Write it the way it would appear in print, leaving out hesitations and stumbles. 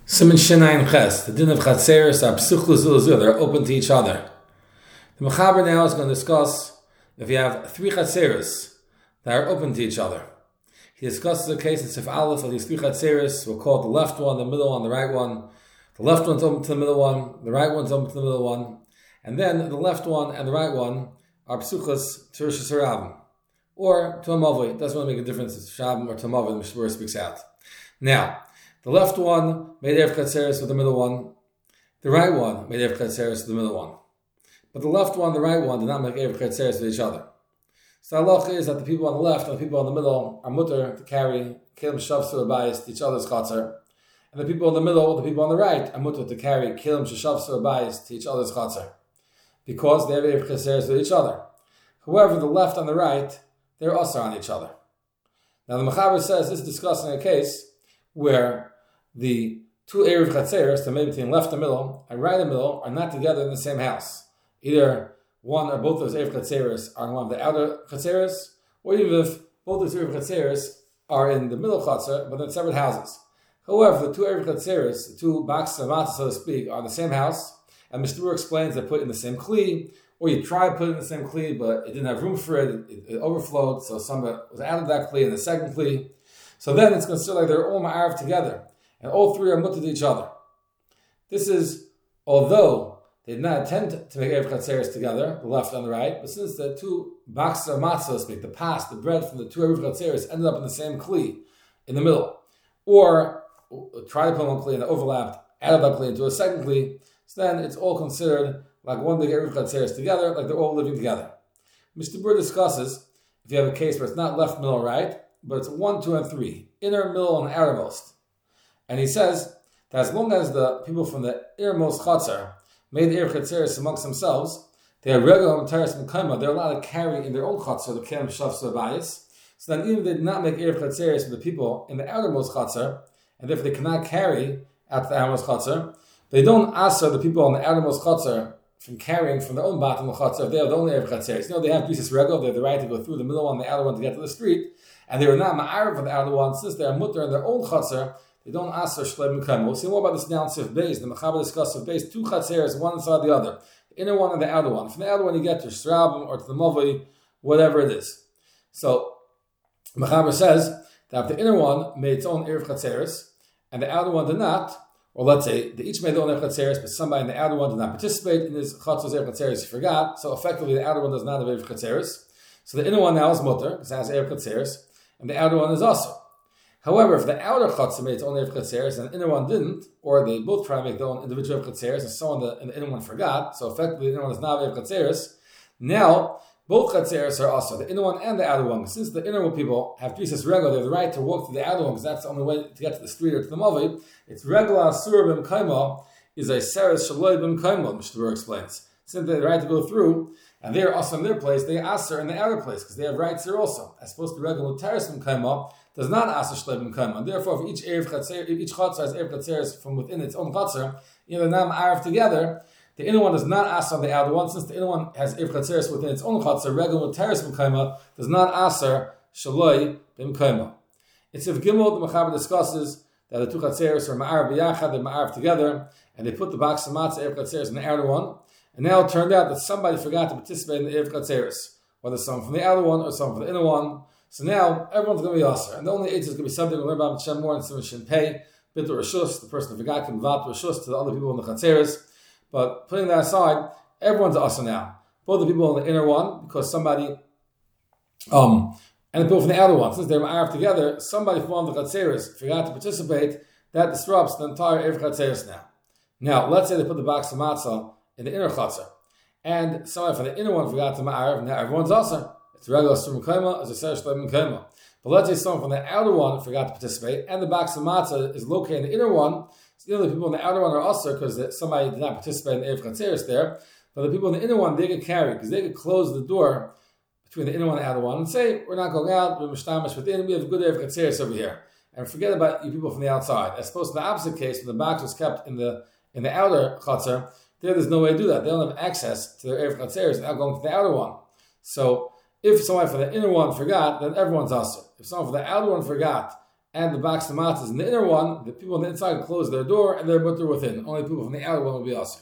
Siman Shinayin Ches, the din of Chatzeres are psuchlu zul, they're open to each other. The Mechaber now is going to discuss if you have three Chatzeres that are open to each other. He discusses a case in Sif Aleph of these three Chatzeres. We'll call it the left one, the middle one, the right one. The left one's open to the middle one, the right one's open to the middle one, and then the left one and the right one are psuchas to Rosh Hashanah or to a Mavli. It doesn't really make a difference if it's Shabbat or to a Mavli, the Mishmur speaks out. Now, the left one made Erev Chatzeres with the middle one. The right one made Erev Chatzeres with the middle one. But the left one, the right one did not make Erev Chatzeres with each other. So the halacha is that the people on the left and the people on the middle are mutter to carry Kelim Shavsu Abayis to each other's Chatzar. And the people in the middle, the people on the right, are mutter to carry Kelim Shavsu Abayis to each other's Chatzar. Because they have Erev Chatzeres with each other. However, the left and the right, they're also on each other. Now the Mechaber says this is discussing a case where the two Erev Chatzeres, the made between left and middle and right and middle, are not together in the same house. Either one or both of those Erev Chatzeres are in one of the outer Chatzeres, or even if both of those Erev Chatzeres are in the middle Chatzer, but in separate houses. However, the two Erev Chatzeres, the two boxes of matzah, so to speak, are in the same house, and Mr. explains they're put in the same kli, or you try to put it in the same kli, but it didn't have room for it, it overflowed, so some was out of that kli in the second kli. So then it's considered like they're all ma'arif together, and all three are mutter to each other. This is, although they did not intend to make Erev Chatzeres together, the left and the right, but since the two boxes of matzah, so to speak, the bread from the two Erev Chatzeres ended up in the same kli, in the middle, or try to put one kli and overlapped out of that kli into a second kli, so then it's all considered like one big Erev Chatzeres together, like they're all living together. Mr. Burr discusses, if you have a case where it's not left, middle, right, but it's 1, 2, and 3, inner, middle, and outermost. And he says that as long as the people from the innermost chatzar made Erev Chatzeres amongst themselves, they are regular and teres mekayma, they're allowed to carry in their own chatzar the Kelim Shavsu Abayis. So then even if they did not make Erev Chatzeres for the people in the outermost chatzar, and therefore they cannot carry out to the outermost chatzar, they don't answer the people in the outermost chatzar from carrying from their own bottom of chatzar if they have the only Erev Chatzeres. You know, they have pieces regel, they have the right to go through the middle one and the outer one to get to the street, and they were not ma'arif for the outer one, since they are mutter in their own chatzar, they don't ask for shleim mekayim. We'll see more about this now in Sif Beis. The Mechaber discusses Sif Beis, two chatzeres, one inside the other. The inner one and the outer one. From the outer one you get to Shrabim or to the Mavli, whatever it is. So, Mechaber says that if the inner one made its own Erev Chatzeres, and the outer one did not, or let's say they each made their own Erev Chatzeres, but somebody in the outer one did not participate in his Chatzer's Erev Chatzeres, he forgot, so effectively the outer one does not have Erev Chatzeres. So the inner one now is mutter, because it has Erev Chatzeres, and the outer one is also. However, if the outer chatzar made its own Erev Chatzeres and the inner one didn't, or they both try to make their own individual Erev Chatzeres and someone in the inner one forgot, so effectively the inner one is not Erev Chatzeres, now both Chatzeres are also, the inner one and the outer one. Since the inner one people have pieces regular, they have the right to walk to the outer one because that's the only way to get to the street or to the Mavi. It's regular Asur B'm Kaima is a Seres Shaloi B'm Kaima, Mishtabur explains. Since they have the right to go through, and they're also in their place, they Asur in the outer place because they have rights there also. As opposed to regular Teres B'm Kaima, does not Asur Shaloi B'm Kaima. And therefore, if each Chatzar has Erev Chatzeres from within its own Chatzar, they're not Ma'arif together. The inner one does not asr on the outer one, since the inner one has Erev Chatzeres within its own chatzar. Regular teres b'mkaima does not asr shaloi b'mkaima. It's if Gimel the Mechaber discusses that the two Chatzeres are ma'arif b'yachad, they're ma'arif together, and they put the box of matzah Erev Chatzeres in the outer one, and now it turned out that somebody forgot to participate in the Erev Chatzeres, whether someone from the outer one or someone from the inner one. So now everyone's going to be asr, and the only eight is going to be something we learn about Shem more and Simon Shin Pei, Bitul Rishus, the person who forgot can vat Rishus to the other people in the Chatzeres. But putting that aside, everyone's also now. Both the people in the inner one, because somebody, and the people from the outer one, since they're ma'arif together, somebody from one of the Chatzeres forgot to participate, that disrupts the entire Erev Chatzeres now. Now, let's say they put the box of matzah in the inner Chatzer, and somebody from the inner one forgot to ma'arif, now everyone's also. It's regular Surim Kaima, as a Seresh Shleim Kaima. But let's say someone from the outer one forgot to participate, and the box of matzah is located in the inner one. So the only people in the outer one are also because somebody did not participate in the Erev Chatzeres there. But the people in the inner one, they get carried because they could close the door between the inner one and the outer one and say, we're not going out, we're mishtamish within, we have a good Erev Chatzeres over here. And forget about you people from the outside. As opposed to the opposite case, when the box was kept in the outer Chatzer, there's no way to do that. They don't have access to their Erev Chatzeres without going to the outer one. So if someone from the inner one forgot, then everyone's also. If someone from the outer one forgot and the box of matzahs in the inner one, the people on the inside close their door and they're mutter within. Only people from the outer one will be aser.